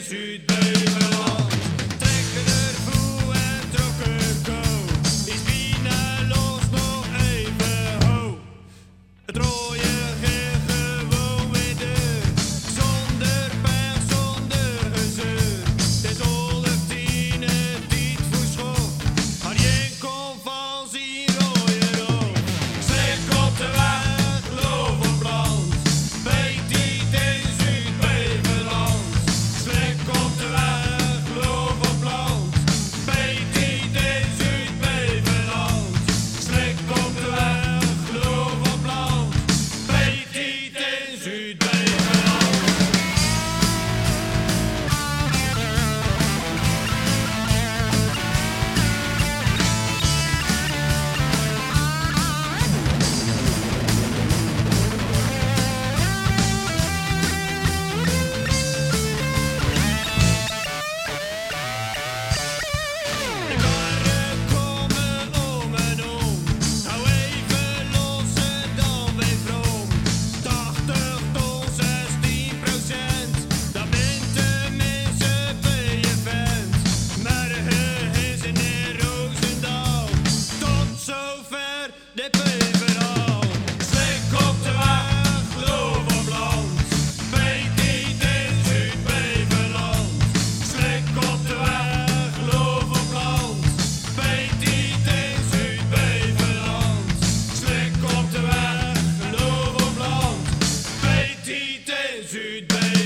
Zuid-Beveland. Trekken er voe en trokken ko. Die spinnen los nog even ho. Het rode ging gewoon weer deur. Zonder pech, zonder gezeur. Het is 10 het niet voor school. Maar je komt van zien rode rood. Slik op de weg, loof op land. Weet niet in Zuid-Beveland. Slik op de weg, loof op land. Weet niet in Zuid-Beveland. Slik op de weg, loof op land. Weet niet in Zuid-Beveland. De karren komen om en om. Hou even los en dan weer vroom. 80 ton, 16%. Dat bent tenminste bij je vent. Maar is in Roosendaal. Tot zover de Beverhaal. Slik op de weg, loof op land. Weet niet in Zuid-Beveland. Slik op de weg, loof op land. Weet niet in Zuid-Beveland. Slik op de weg, loof op land. Weet niet in Zuid-Beveland.